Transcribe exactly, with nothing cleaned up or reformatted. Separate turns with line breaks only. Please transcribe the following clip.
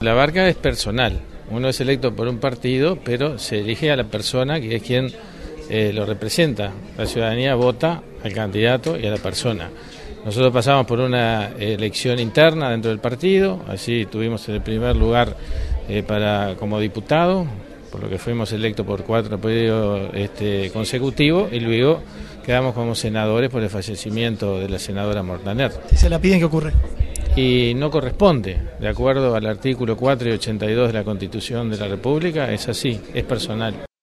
La barca es personal, uno es electo por un partido, pero se elige a la persona que es quien eh, lo representa. La ciudadanía vota al candidato y a la persona. Nosotros pasamos por una elección interna dentro del partido, así tuvimos el primer lugar eh, para como diputado, por lo que fuimos electos por cuatro periodos este, consecutivos, y luego quedamos como senadores por el fallecimiento de la senadora Mortaner.
Si se la piden, ¿qué ocurre?
Y no corresponde, de acuerdo al artículo cuatro y ochenta y dos de la Constitución de la República, es así, es personal.